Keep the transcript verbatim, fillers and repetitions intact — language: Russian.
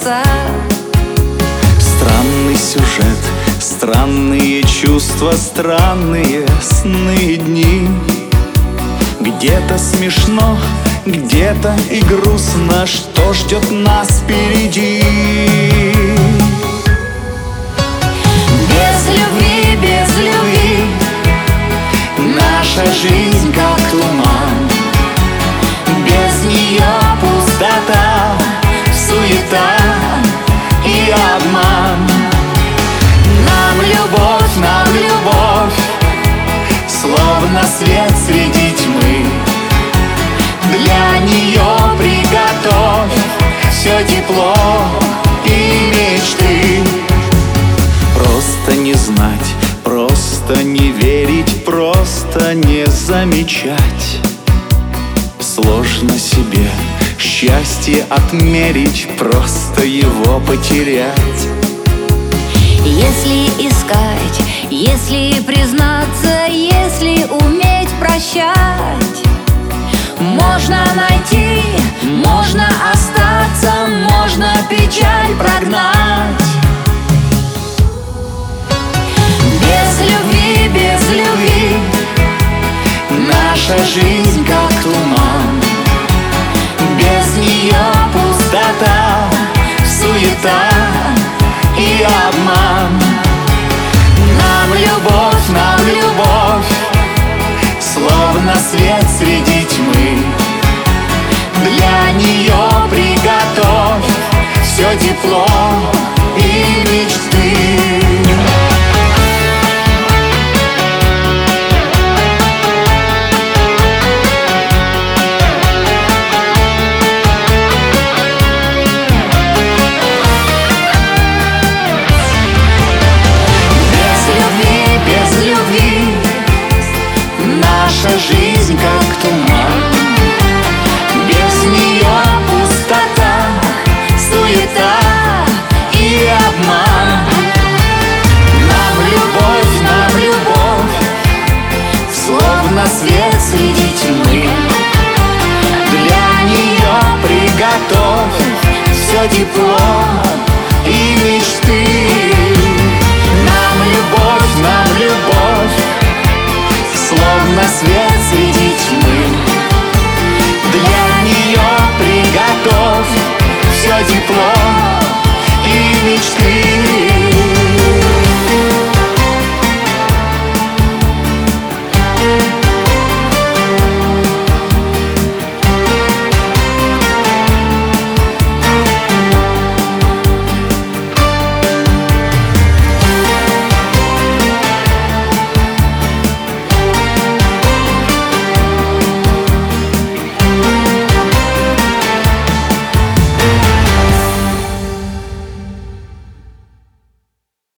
сердца. Странный сюжет, странные чувства, странные сны и дни. Где-то смешно, где-то и грустно, что ждет нас впереди. Без любви, без любви наша жизнь как туман. Без нее пустота, суета и обман. Нам любовь, нам любовь, словно свет среди тьмы. Для нее приготовь все тепло и мечты. Просто не знать, просто не верить, просто не замечать. Сложно себе счастье отмерить, просто его потерять. Если искать, если признаться, если уметь прощать, можно найти, можно остаться, можно печаль прогнать. Без любви, без любви наша жизнь как туман. Без нее пустота, суета и обман. Нам любовь, нам любовь, словно свет среди тьмы. Для нее приготовь все тепло и мечты. Наша жизнь как туман. Без нее пустота, суета и обман. Нам любовь, нам любовь, словно свет среди тьмы. Для нее приготовь все тепло и мечты. Нам любовь, нам любовь, словно свет